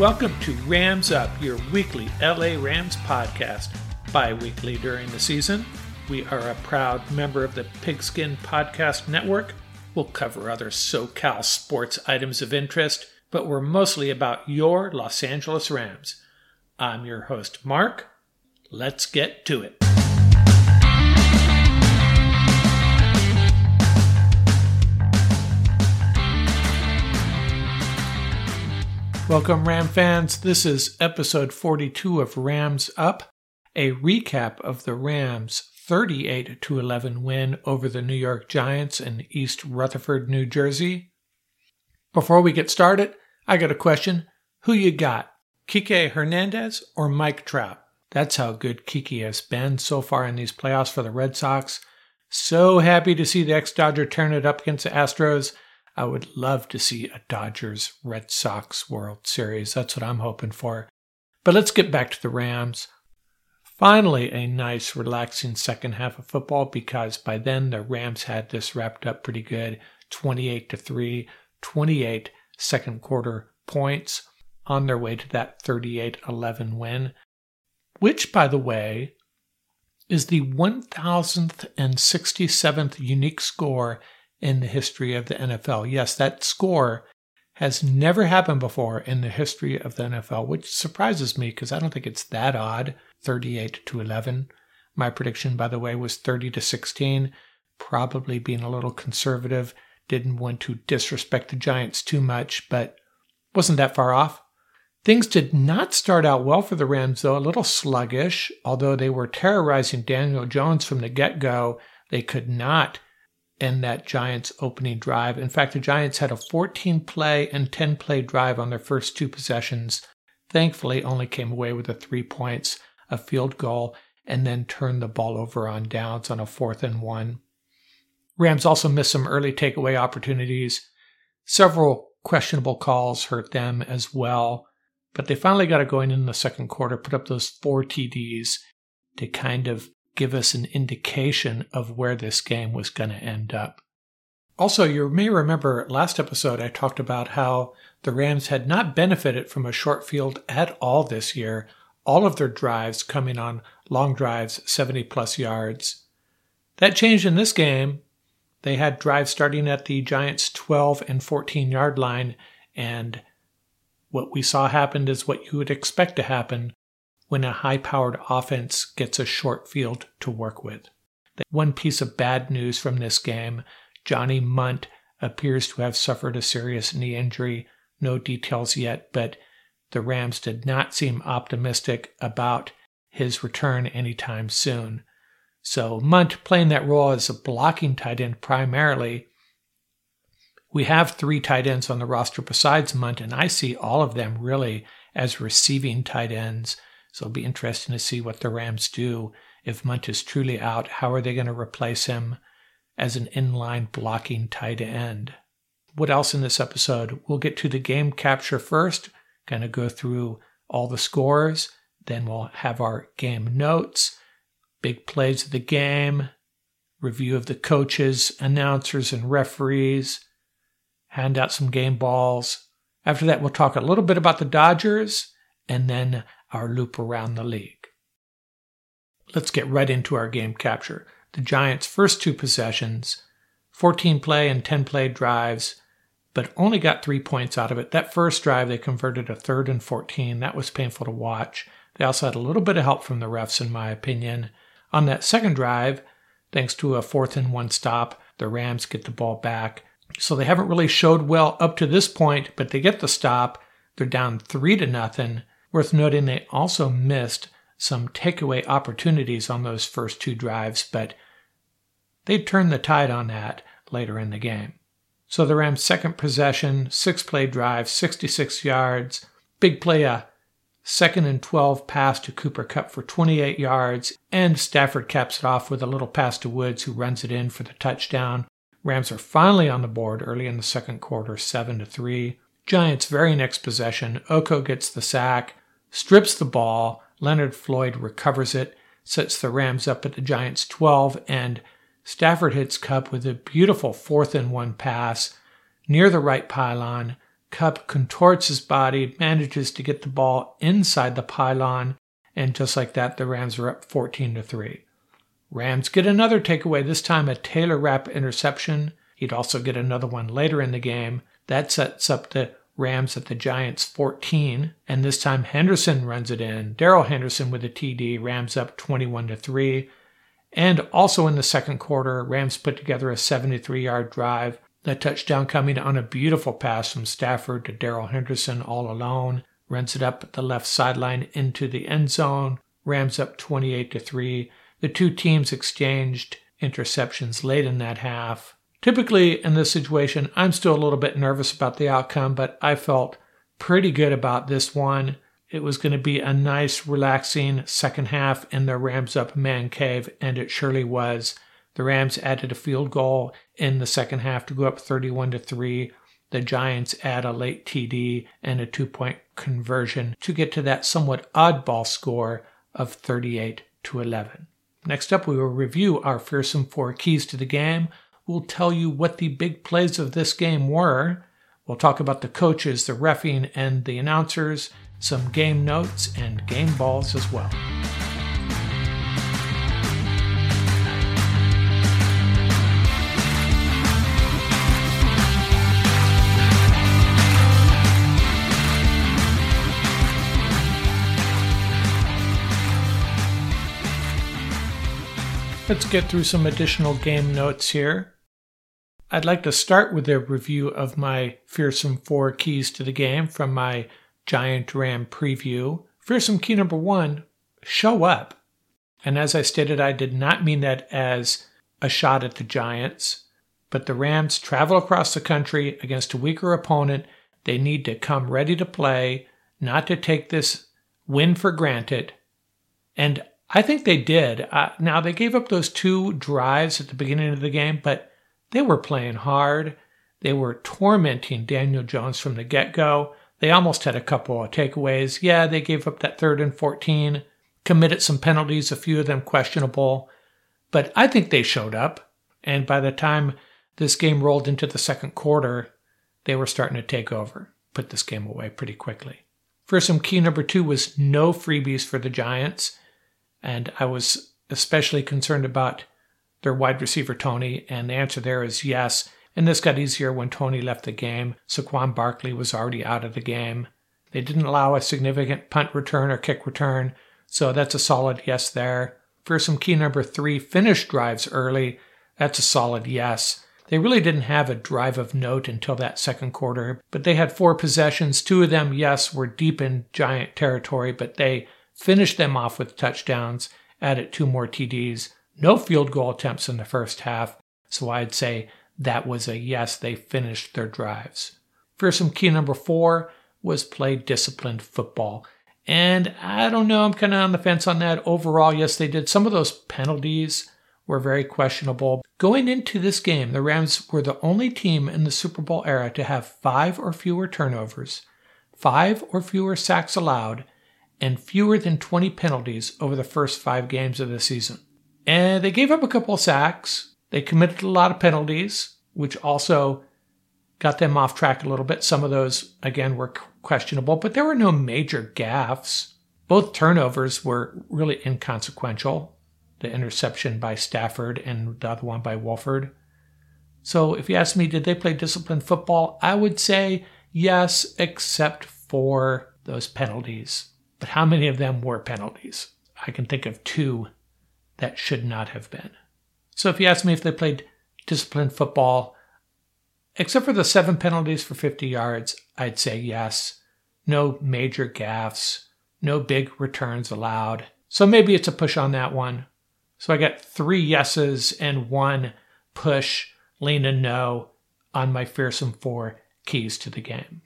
Welcome to Rams Up, your weekly LA Rams podcast. Bi-weekly during the season. We are a proud member of the Pigskin Podcast Network. We'll cover other SoCal sports items of interest, but we're mostly about your Los Angeles Rams. I'm your host, Mark. Let's get to it. Welcome, Ram fans. This is episode 42 of Rams Up, a recap of the Rams' 38-11 win over the New York Giants in East Rutherford, New Jersey. Before we get started, I got a question. Who you got, Kike Hernandez or Mike Trout? That's how good Kike has been so far in these playoffs for the Red Sox. So happy to see the ex-Dodger turn it up against the Astros. I would love to see a Dodgers-Red Sox World Series. That's what I'm hoping for. But let's get back to the Rams. Finally, a nice, relaxing second half of football because by then the Rams had this wrapped up pretty good. 28-3, 28 second quarter points on their way to that 38-11 win, which, by the way, is the 1,067th unique score in the history of the NFL. Yes, that score has never happened before in the history of the NFL, which surprises me because I don't think it's that odd. 38-11. My prediction, by the way, was 30-16. Probably being a little conservative. Didn't want to disrespect the Giants too much, but wasn't that far off. Things did not start out well for the Rams, though. A little sluggish. Although they were terrorizing Daniel Jones from the get-go, they could not end that Giants opening drive. In fact, the Giants had a 14-play and 10-play drive on their first two possessions. Thankfully, only came away with the 3 points, a field goal, and then turned the ball over on downs on a 4th and 1. Rams also missed some early takeaway opportunities. Several questionable calls hurt them as well, but they finally got it going in the second quarter, put up those 4 TDs to kind of give us an indication of where this game was going to end up. Also, you may remember last episode I talked about how the Rams had not benefited from a short field at all this year, all of their drives coming on long drives, 70-plus yards. That changed in this game. They had drives starting at the Giants' 12 and 14-yard line, and what we saw happened is what you would expect to happen when a high-powered offense gets a short field to work with. One piece of bad news from this game, Johnny Mundt appears to have suffered a serious knee injury. No details yet, but the Rams did not seem optimistic about his return anytime soon. So Mundt playing that role as a blocking tight end primarily. We have 3 tight ends on the roster besides Mundt, and I see all of them really as receiving tight ends. So it'll be interesting to see what the Rams do if Mundt is truly out. How are they going to replace him as an inline blocking tight end? What else in this episode? We'll get to the game capture first, kind of go through all the scores. Then we'll have our game notes, big plays of the game, review of the coaches, announcers, and referees, hand out some game balls. After that, we'll talk a little bit about the Dodgers, and then our loop around the league. Let's get right into our game capture. The Giants' first 2 possessions, 14-play and 10-play drives, but only got 3 points out of it. That first drive, they converted a 3rd and 14. That was painful to watch. They also had a little bit of help from the refs, in my opinion. On that second drive, thanks to a 4th and 1 stop, the Rams get the ball back. So they haven't really showed well up to this point, but they get the stop. They're down 3-0. Worth noting, they also missed some takeaway opportunities on those first 2 drives, but they turned the tide on that later in the game. So the Rams' second possession, 6-play drive, 66 yards, big play, a 2nd and 12 pass to Cooper Kupp for 28 yards, and Stafford caps it off with a little pass to Woods, who runs it in for the touchdown. Rams are finally on the board early in the second quarter, 7-3. Giants' very next possession, Oko gets the sack, strips the ball, Leonard Floyd recovers it, sets the Rams up at the Giants' 12, and Stafford hits Kupp with a beautiful 4th and 1 pass near the right pylon. Kupp contorts his body, manages to get the ball inside the pylon, and just like that, the Rams are up 14-3. Rams get another takeaway, this time a Taylor Rapp interception. He'd also get another one later in the game. That sets up the Rams at the Giants 14, and this time Henderson runs it in. Darrell Henderson with a TD, Rams up 21-3. And also in the second quarter, Rams put together a 73-yard drive. The touchdown coming on a beautiful pass from Stafford to Darrell Henderson all alone. Runs it up the left sideline into the end zone. Rams up 28-3. The two teams exchanged interceptions late in that half. Typically, in this situation, I'm still a little bit nervous about the outcome, but I felt pretty good about this one. It was going to be a nice, relaxing second half in the Rams up man cave, and it surely was. The Rams added a field goal in the second half to go up 31-3. The Giants add a late TD and a 2-point conversion to get to that somewhat oddball score of 38-11. Next up, we will review our fearsome 4 keys to the game. We'll tell you what the big plays of this game were. We'll talk about the coaches, the reffing, and the announcers, some game notes, and game balls as well. Let's get through some additional game notes here. I'd like to start with a review of my fearsome 4 keys to the game from my Giant Ram preview. Fearsome key number 1, show up. And as I stated, I did not mean that as a shot at the Giants, but the Rams travel across the country against a weaker opponent. They need to come ready to play, not to take this win for granted. And I think they did. Now, they gave up those 2 drives at the beginning of the game, but they were playing hard. They were tormenting Daniel Jones from the get-go. They almost had a couple of takeaways. Yeah, they gave up that 3rd and 14, committed some penalties, a few of them questionable. But I think they showed up. And by the time this game rolled into the second quarter, they were starting to take over, put this game away pretty quickly. Fearsome key number 2 was no freebies for the Giants. And I was especially concerned about their wide receiver, Tony, and the answer there is yes. And this got easier when Tony left the game. Saquon Barkley was already out of the game. They didn't allow a significant punt return or kick return, so that's a solid yes there. Fearsome key number 3, finish drives early. That's a solid yes. They really didn't have a drive of note until that second quarter, but they had 4 possessions. 2 of them, yes, were deep in Giant territory, but they finished them off with touchdowns, added 2 more TDs, no field goal attempts in the first half, so I'd say that was a yes, they finished their drives. Fearsome key number 4 was play disciplined football. And I don't know, I'm kind of on the fence on that. Overall, yes, they did. Some of those penalties were very questionable. Going into this game, the Rams were the only team in the Super Bowl era to have 5 or fewer turnovers, 5 or fewer sacks allowed, and fewer than 20 penalties over the first 5 games of the season. And they gave up a couple of sacks. They committed a lot of penalties, which also got them off track a little bit. Some of those, again, were questionable, but there were no major gaffes. Both turnovers were really inconsequential. The interception by Stafford and the other one by Wolford. So if you ask me, did they play disciplined football? I would say yes, except for those penalties. But how many of them were penalties? I can think of 2 that should not have been. So if you ask me if they played disciplined football, except for the 7 penalties for 50 yards, I'd say yes. No major gaffes, no big returns allowed. So maybe it's a push on that one. So I got 3 yeses and 1 push, lean and no on my fearsome 4 keys to the game.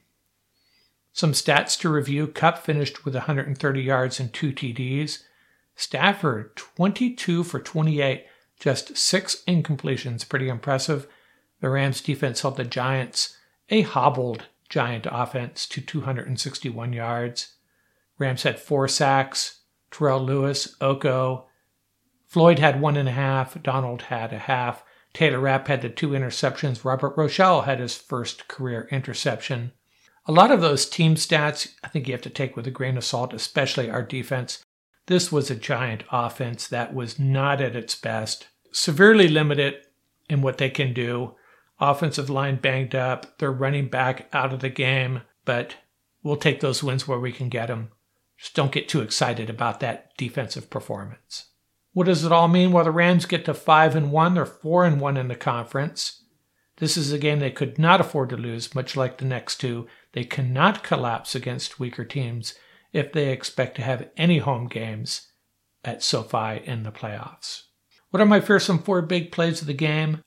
Some stats to review. Kupp finished with 130 yards and 2 TDs. Stafford, 22 for 28, just 6 incompletions. Pretty impressive. The Rams defense held the Giants, a hobbled Giant offense, to 261 yards. Rams had 4 sacks. Terrell Lewis, Oko. Floyd had 1.5. Donald had 0.5. Taylor Rapp had the 2 interceptions. Robert Rochelle had his first career interception. A lot of those team stats, I think you have to take with a grain of salt, especially our defense. This was a Giant offense that was not at its best, severely limited in what they can do. Offensive line banged up, their running back out of the game, but we'll take those wins where we can get them. Just don't get too excited about that defensive performance. What does it all mean? Well, the Rams get to 5-1. They're 4-1 in the conference. This is a game they could not afford to lose, much like the next two. They cannot collapse against weaker teams if they expect to have any home games at SoFi in the playoffs. What are my fearsome 4 big plays of the game?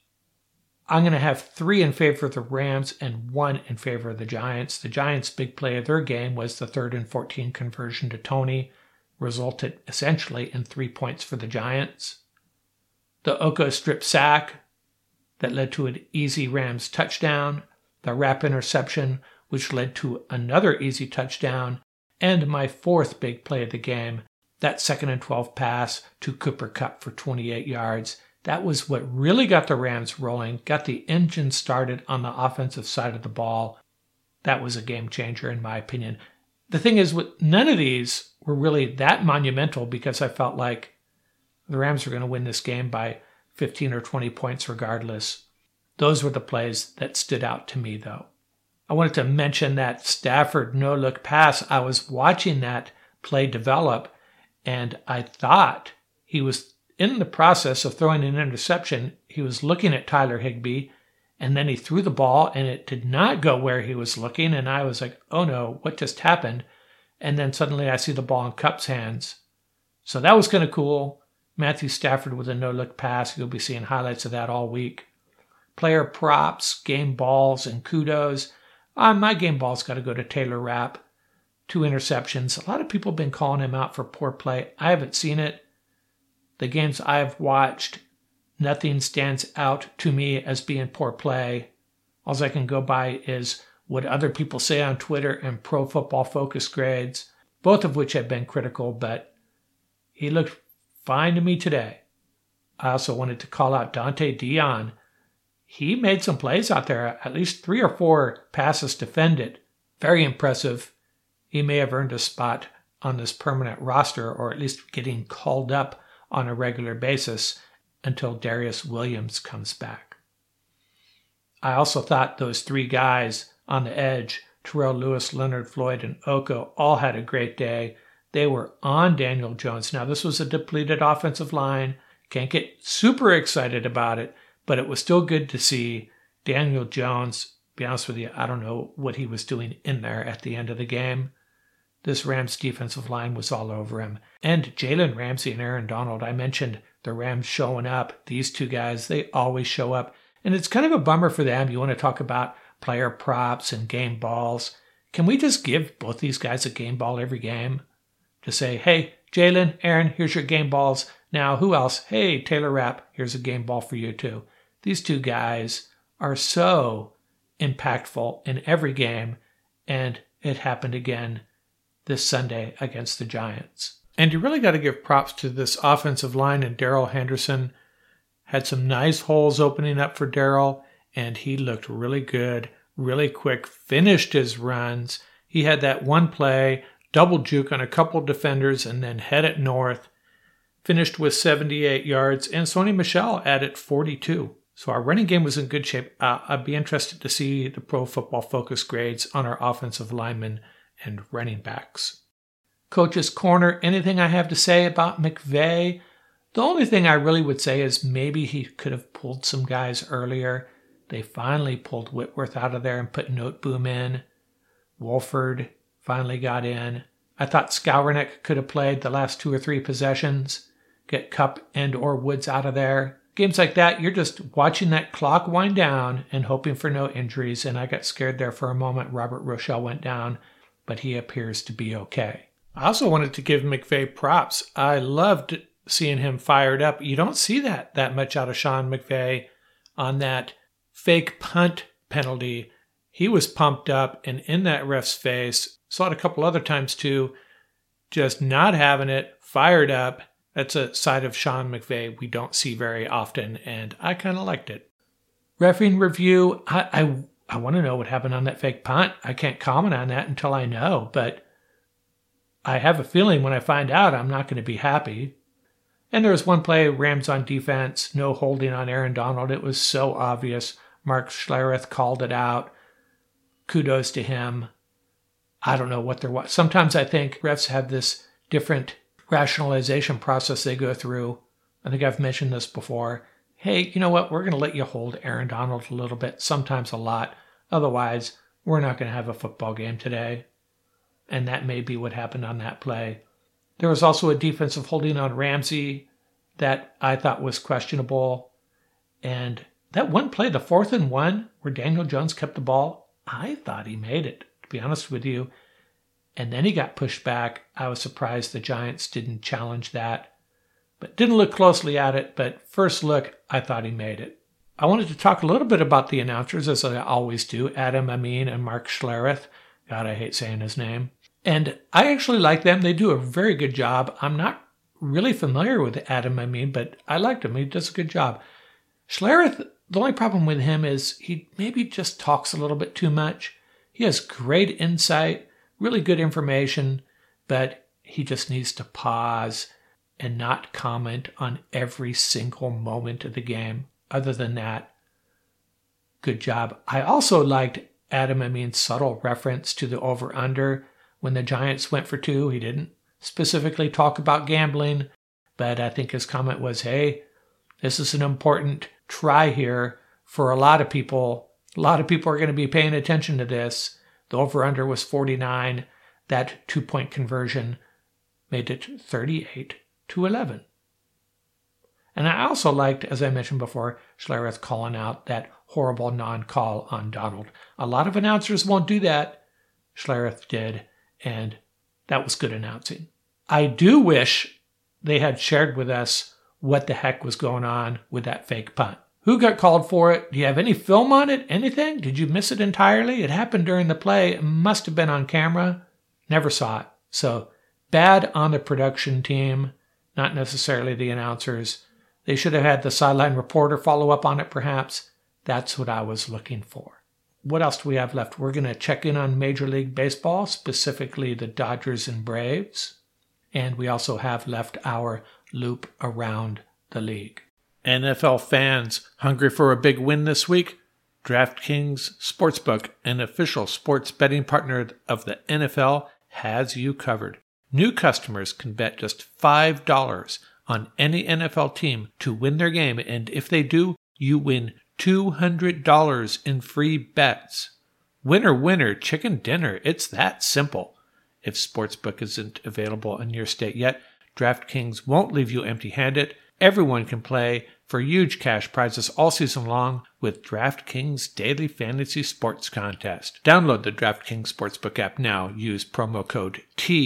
I'm going to have 3 in favor of the Rams and 1 in favor of the Giants. The Giants' big play of their game was the 3rd and 14 conversion to Toney, resulted essentially in 3 points for the Giants. The Oko strip sack that led to an easy Rams touchdown, the wrap interception, which led to another easy touchdown, and my 4th big play of the game, that 2nd and 12 pass to Cooper Kupp for 28 yards. That was what really got the Rams rolling, got the engine started on the offensive side of the ball. That was a game changer in my opinion. The thing is, none of these were really that monumental because I felt like the Rams were going to win this game by 15 or 20 points regardless. Those were the plays that stood out to me, though. I wanted to mention that Stafford no-look pass. I was watching that play develop, and I thought he was in the process of throwing an interception. He was looking at Tyler Higbee, and then he threw the ball, and it did not go where he was looking, and I was like, oh no, what just happened? And then suddenly I see the ball in Kupp's hands. So that was kind of cool. Matthew Stafford with a no-look pass. You'll be seeing highlights of that all week. Player props, game balls, and kudos. My game ball's got to go to Taylor Rapp. 2 interceptions. A lot of people have been calling him out for poor play. I haven't seen it. The games I've watched, nothing stands out to me as being poor play. All I can go by is what other people say on Twitter and Pro Football Focus grades, both of which have been critical, but he looked fine to me today. I also wanted to call out Dante Dion. He made some plays out there, at least 3 or 4 passes defended. Very impressive. He may have earned a spot on this permanent roster, or at least getting called up on a regular basis until Darius Williams comes back. I also thought those 3 guys on the edge, Terrell Lewis, Leonard Floyd, and Oko, all had a great day. They were on Daniel Jones. Now, this was a depleted offensive line. Can't get super excited about it, but it was still good to see Daniel Jones. To be honest with you, I don't know what he was doing in there at the end of the game. This Rams defensive line was all over him. And Jalen Ramsey and Aaron Donald, I mentioned the Rams showing up. These 2 guys, they always show up. And it's kind of a bummer for them. You want to talk about player props and game balls. Can we just give both these guys a game ball every game? To say, hey, Jalen, Aaron, here's your game balls. Now, who else? Hey, Taylor Rapp, here's a game ball for you too. These 2 guys are so impactful in every game, and it happened again this Sunday against the Giants. And you really got to give props to this offensive line, and Darrell Henderson had some nice holes opening up for Darrell, and he looked really good, really quick, finished his runs. He had that one play, double juke on a couple defenders, and then head it north. Finished with 78 yards, and Sony Michel added 42. So our running game was in good shape. I'd be interested to see the Pro Football Focus grades on our offensive linemen and running backs. Coach's Corner, anything I have to say about McVay? The only thing I really would say is maybe he could have pulled some guys earlier. They finally pulled Whitworth out of there and put Noteboom in. Wolford finally got in. I thought Skowronek could have played the last 2 or 3 possessions. Get Kupp and or Woods out of there. Games like that, you're just watching that clock wind down and hoping for no injuries. And I got scared there for a moment. Robert Rochelle went down, but he appears to be okay. I also wanted to give McVay props. I loved seeing him fired up. You don't see that much out of Sean McVay on that fake punt penalty. He was pumped up and in that ref's face. Saw it a couple other times too. Just not having it, fired up. That's a side of Sean McVay we don't see very often, and I kind of liked it. Reffing review, I I want to know what happened on that fake punt. I can't comment on that until I know, but I have a feeling when I find out, I'm not going to be happy. And there was one play, Rams on defense, no holding on Aaron Donald. It was so obvious. Mark Schlereth called it out. Kudos to him. I don't know what they're watching. Sometimes I think refs have this different rationalization process they go through. I think I've mentioned this before. Hey, you know what? We're going to let you hold Aaron Donald a little bit, sometimes a lot. Otherwise, we're not going to have a football game today. And that may be what happened on that play. There was also a defensive holding on Ramsey that I thought was questionable. And that one play, the 4th and 1, where Daniel Jones kept the ball, I thought he made it, to be honest with you. And then he got pushed back. I was surprised the Giants didn't challenge that. But didn't look closely at it, but first look, I thought he made it. I wanted to talk a little bit about the announcers, as I always do, Adam Amin and Mark Schlereth. God, I hate saying his name. And I actually like them. They do a very good job. I'm not really familiar with Adam Amin, but I liked him. He does a good job. Schlereth, the only problem with him is he maybe just talks a little bit too much. He has great insight, really good information, but he just needs to pause and not comment on every single moment of the game. Other than that, good job. I also liked Adam Amin's subtle reference to the over-under. When the Giants went for 2, he didn't specifically talk about gambling, but I think his comment was, hey, this is an important try here for a lot of people. A lot of people are going to be paying attention to this. The over-under was 49. That 2-point conversion made it 38-11. And I also liked, as I mentioned before, Schlereth calling out that horrible non-call on Donald. A lot of announcers won't do that. Schlereth did. And that was good announcing. I do wish they had shared with us what the heck was going on with that fake punt. Who got called for it? Do you have any film on it? Anything? Did you miss it entirely? It happened during the play. It must have been on camera. Never saw it. So bad on the production team, not necessarily the announcers. They should have had the sideline reporter follow up on it, perhaps. That's what I was looking for. What else do we have left? We're going to check in on Major League Baseball, specifically the Dodgers and Braves. And we also have left our loop around the league. NFL fans hungry for a big win this week? DraftKings Sportsbook, an official sports betting partner of the NFL, has you covered. New customers can bet just $5 on any NFL team to win their game, and if they do, you win $200 in free bets. Winner, winner, chicken dinner. It's that simple. If Sportsbook isn't available in your state yet, DraftKings won't leave you empty-handed. Everyone can play for huge cash prizes all season long with DraftKings Daily Fantasy Sports Contest. Download the DraftKings Sportsbook app now. Use promo code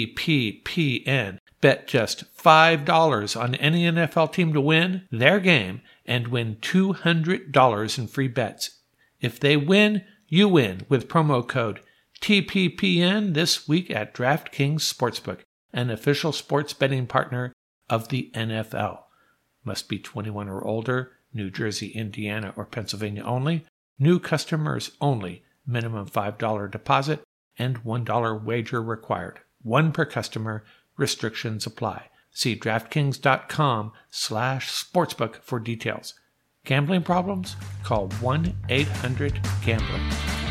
TPPN. Bet just $5 on any NFL team to win their game and win $200 in free bets. If they win, you win with promo code TPPN this week at DraftKings Sportsbook, an official sports betting partner of the NFL. Must be 21 or older, New Jersey, Indiana, or Pennsylvania only. New customers only. Minimum $5 deposit and $1 wager required. One per customer. Restrictions apply. See DraftKings.com/sportsbook for details. Gambling problems? Call 1-800-GAMBLER.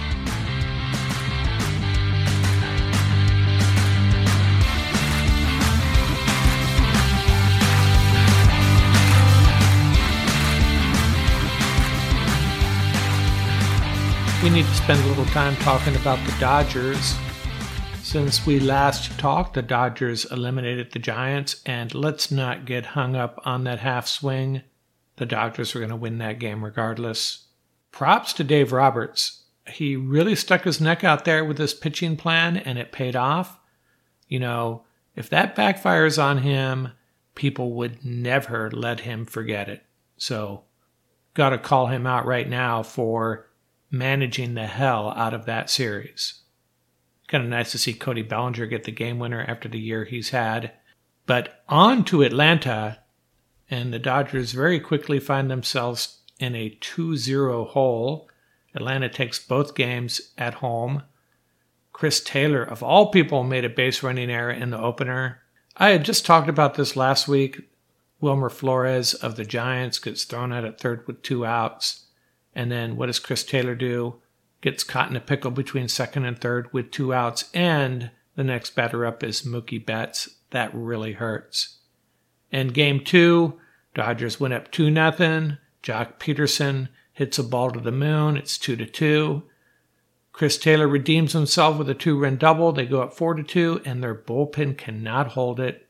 We need to spend a little time talking about the Dodgers. Since we last talked, the Dodgers eliminated the Giants, and let's not get hung up on that half swing. The Dodgers are going to win that game regardless. Props to Dave Roberts. He really stuck his neck out there with his pitching plan, and it paid off. You know, if that backfires on him, people would never let him forget it. So, got to call him out right now for managing the hell out of that series. Kind of nice to see Cody Bellinger get the game winner after the year he's had. But on to Atlanta, and the Dodgers very quickly find themselves in a 2-0 hole. Atlanta takes both games at home. Chris Taylor, of all people, made a base running error in the opener. I had just talked about this last week. Wilmer Flores of the Giants gets thrown out at third with 2 outs. And then what does Chris Taylor do? Gets caught in a pickle between second and third with 2 outs. And the next batter up is Mookie Betts. That really hurts. In game 2, Dodgers went up 2-0. Jock Peterson hits a ball to the moon. It's 2-2. Chris Taylor redeems himself with a 2-run double. They go up 4-2, and their bullpen cannot hold it.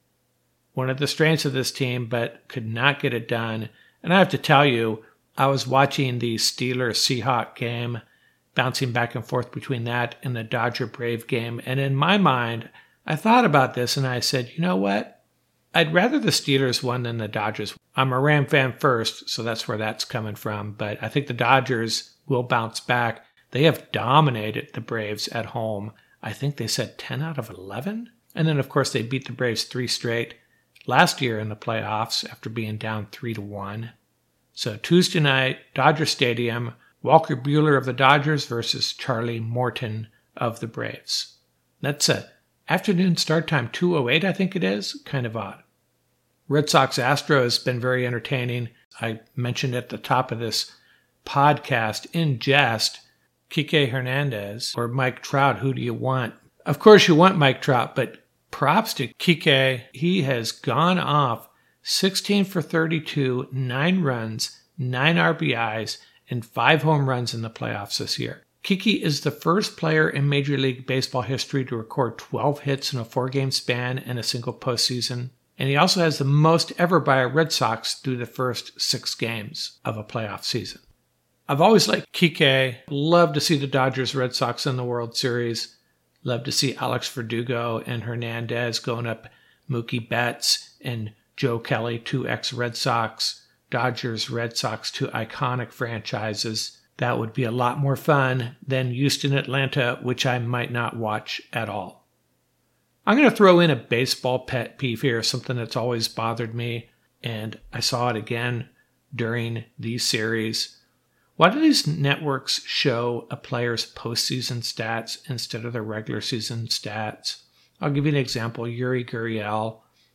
One of the strengths of this team, but could not get it done. And I have to tell you, I was watching the Steelers-Seahawks game, bouncing back and forth between that and the Dodger-Brave game. And in my mind, I thought about this, and I said, you know what? I'd rather the Steelers won than the Dodgers. I'm a Ram fan first, so that's where that's coming from. But I think the Dodgers will bounce back. They have dominated the Braves at home. I think they said 10 out of 11. And then, of course, they beat the Braves 3 straight last year in the playoffs after being down 3-1. So Tuesday night, Dodger Stadium, Walker Buehler of the Dodgers versus Charlie Morton of the Braves. That's a afternoon start time, 2:08, I think it is. Kind of odd. Red Sox Astros has been very entertaining. I mentioned at the top of this podcast in jest, Kike Hernandez or Mike Trout, who do you want? Of course you want Mike Trout, but props to Kike. He has gone off 16 for 32, 9 runs, 9 RBIs, and 5 home runs in the playoffs this year. Kike is the first player in Major League Baseball history to record 12 hits in a 4-game span in a single postseason. And he also has the most ever by a Red Sox through the first 6 games of a playoff season. I've always liked Kike. Love to see the Dodgers Red Sox in the World Series. Love to see Alex Verdugo and Hernandez going up Mookie Betts and Joe Kelly, 2 ex-Red Sox. Dodgers, Red Sox, 2 iconic franchises. That would be a lot more fun than Houston, Atlanta, which I might not watch at all. I'm going to throw in a baseball pet peeve here, something that's always bothered me, and I saw it again during these series. Why do these networks show a player's postseason stats instead of their regular season stats? I'll give you an example. Yuri Gurriel.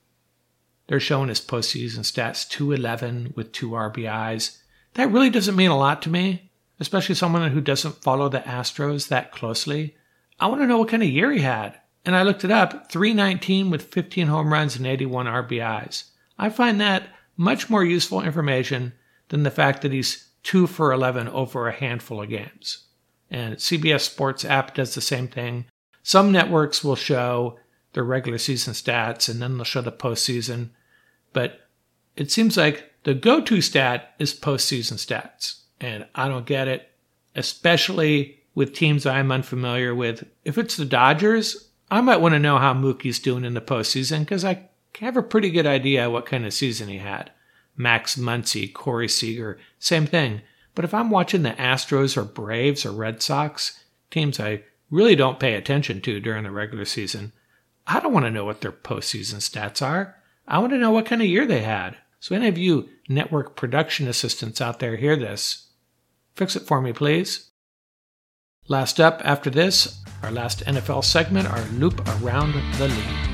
They're showing his postseason stats, 211 with 2 RBIs. That really doesn't mean a lot to me, especially someone who doesn't follow the Astros that closely. I want to know what kind of year he had. And I looked it up, 319 with 15 home runs and 81 RBIs. I find that much more useful information than the fact that he's 2 for 11 over a handful of games. And CBS Sports app does the same thing. Some networks will show their regular season stats and then they'll show the postseason. But it seems like the go-to stat is postseason stats. And I don't get it, especially with teams I'm unfamiliar with. If it's the Dodgers, I might want to know how Mookie's doing in the postseason because I have a pretty good idea what kind of season he had. Max Muncy, Corey Seager, same thing. But if I'm watching the Astros or Braves or Red Sox, teams I really don't pay attention to during the regular season, I don't want to know what their postseason stats are. I want to know what kind of year they had. So any of you network production assistants out there hear this, fix it for me, please. Last up after this, our last NFL segment, our loop around the league.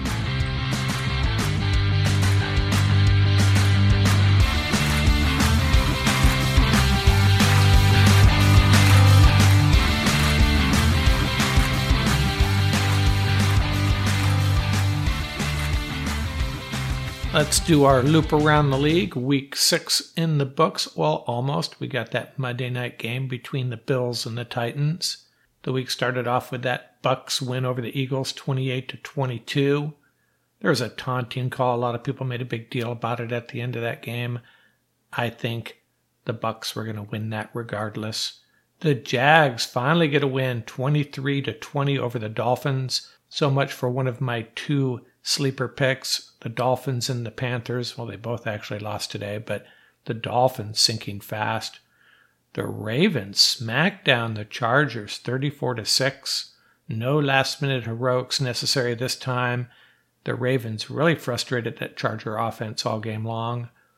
Let's do our loop around the league. Week 6 in the books. Well, almost. We got that Monday night game between the Bills and the Titans. The week started off with that Bucs win over the Eagles, 28-22. There was a taunting call. A lot of people made a big deal about it at the end of that game. I think the Bucs were going to win that regardless. The Jags finally get a win, 23-20 over the Dolphins. So much for one of my 2 sleeper picks, the Dolphins and the Panthers. Well, they both actually lost today, but the Dolphins sinking fast. The Ravens smacked down the Chargers 34-6. No last-minute heroics necessary this time. The Ravens really frustrated that Charger offense all game long.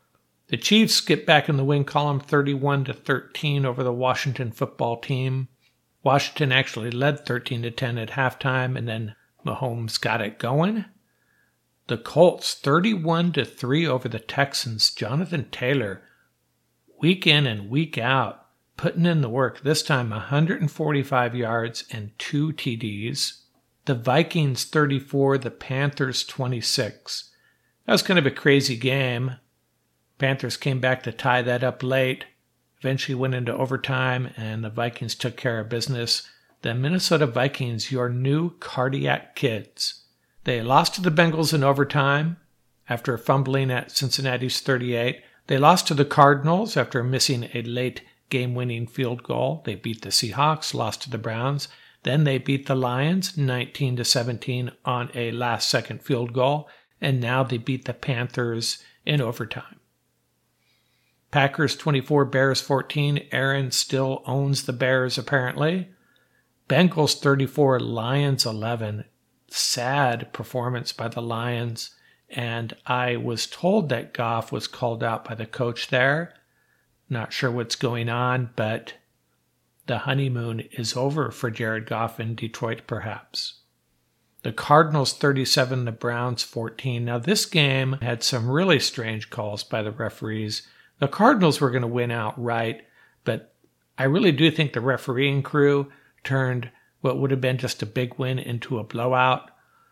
The Chiefs get back in the win column 31-13 over the Washington football team. Washington actually led 13-10 at halftime, and then Mahomes got it going. The Colts 31-3 over the Texans. Jonathan Taylor, week in and week out, putting in the work. This time 145 yards and 2 TDs. The Vikings 34, the Panthers 26. That was kind of a crazy game. Panthers came back to tie that up late, eventually went into overtime, and the Vikings took care of business. The Minnesota Vikings, your new cardiac kids. They lost to the Bengals in overtime after fumbling at Cincinnati's 38. They lost to the Cardinals after missing a late game-winning field goal. They beat the Seahawks, lost to the Browns. Then they beat the Lions 19-17 on a last-second field goal. And now they beat the Panthers in overtime. Packers 24, Bears 14. Aaron still owns the Bears, apparently. Bengals 34, Lions 11. Sad performance by the Lions. And I was told that Goff was called out by the coach there. Not sure what's going on, but the honeymoon is over for Jared Goff in Detroit, perhaps. The Cardinals 37, the Browns 14. Now, this game had some really strange calls by the referees. The Cardinals were going to win outright, but I really do think the refereeing crew turned what would have been just a big win into a blowout.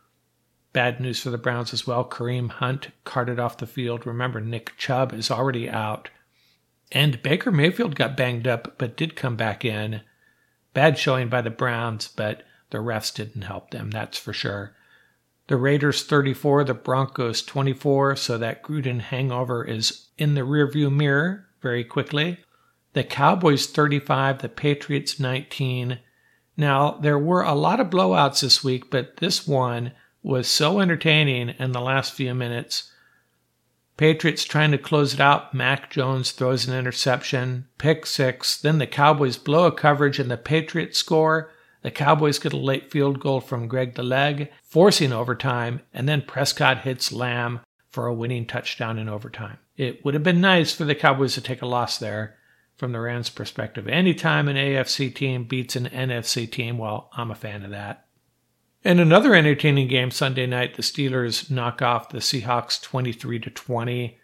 Bad news for the Browns as well. Kareem Hunt carted off the field. Remember, Nick Chubb is already out. And Baker Mayfield got banged up, but did come back in. Bad showing by the Browns, but the refs didn't help them, that's for sure. The Raiders 34, the Broncos 24, so that Gruden hangover is in the rearview mirror very quickly. The Cowboys 35, the Patriots 19. Now, there were a lot of blowouts this week, but this one was so entertaining in the last few minutes. Patriots trying to close it out. Mac Jones throws an interception, pick six. Then the Cowboys blow a coverage and the Patriots score. The Cowboys get a late field goal from Greg the Leg, forcing overtime, and then Prescott hits Lamb for a winning touchdown in overtime. It would have been nice for the Cowboys to take a loss there from the Rams' perspective. Anytime an AFC team beats an NFC team, well, I'm a fan of that. In another entertaining game Sunday night, the Steelers knock off the Seahawks 23-20.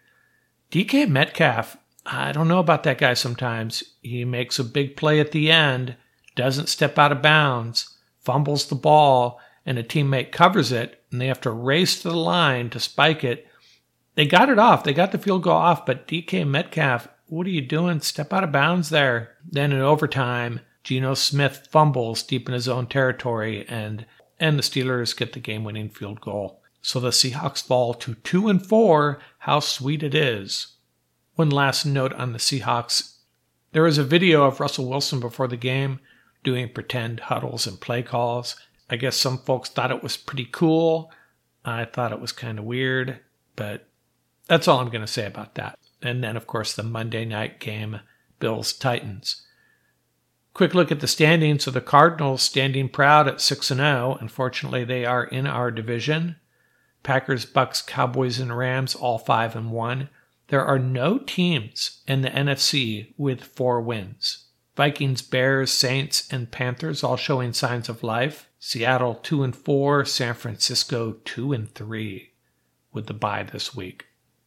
DK Metcalf, I don't know about that guy sometimes. He makes a big play at the end, doesn't step out of bounds, fumbles the ball, and a teammate covers it, and they have to race to the line to spike it. They got it off. They got the field goal off, but DK Metcalf, what are you doing? Step out of bounds there. Then in overtime, Geno Smith fumbles deep in his own territory, and the Steelers get the game-winning field goal. So the Seahawks fall to 2-4. How sweet it is. One last note on the Seahawks. There was a video of Russell Wilson before the game doing pretend huddles and play calls. I guess some folks thought it was pretty cool. I thought it was kind of weird, but that's all I'm going to say about that. And then, of course, the Monday night game, Bills-Titans. Quick look at the standings. So the Cardinals standing proud at 6-0. Unfortunately, they are in our division. Packers, Bucks, Cowboys, and Rams all 5-1. There are no teams in the NFC with 4 wins. Vikings, Bears, Saints, and Panthers all showing signs of life. Seattle 2-4, San Francisco 2-3 with the bye this week.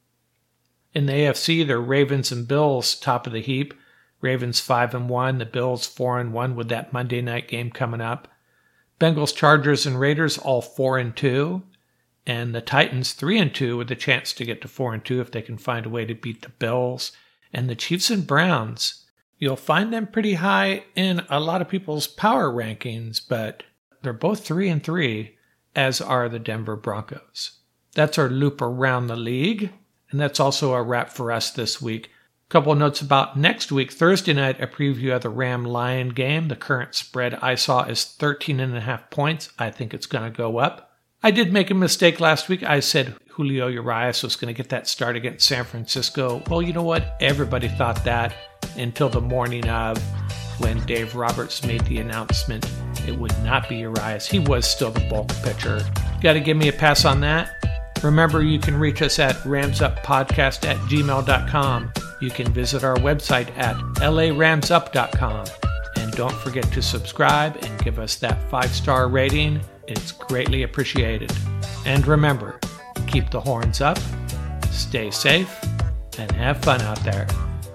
In the AFC, they're Ravens and Bills top of the heap. Ravens 5-1, the Bills 4-1 with that Monday night game coming up. Bengals, Chargers, and Raiders all 4-2. And the Titans 3-2 with a chance to get to 4-2 if they can find a way to beat the Bills. And the Chiefs and Browns, you'll find them pretty high in a lot of people's power rankings, but they're both 3-3, as are the Denver Broncos. That's our loop around the league, and that's also a wrap for us this week. Couple notes about next week. Thursday night, a preview of the Ram-Lion game. The current spread I saw is 13.5 points. I think it's going to go up. I did make a mistake last week. I said Julio Urias was going to get that start against San Francisco. Well, you know what? Everybody thought that until the morning of, when Dave Roberts made the announcement it would not be Urias. He was still the bulk pitcher. Got to give me a pass on that. Remember, you can reach us at ramsuppodcast@gmail.com. You can visit our website at laramsup.com. And don't forget to subscribe and give us that 5-star rating. It's greatly appreciated. And remember, keep the horns up, stay safe, and have fun out there.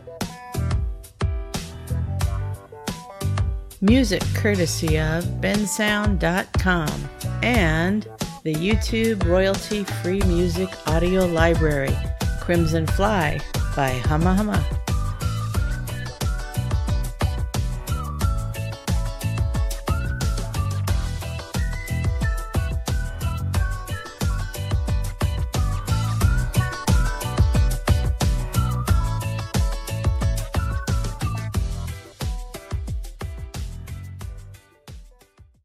Music courtesy of bensound.com and the YouTube royalty-free music audio library, Crimson Fly by Humma Humma.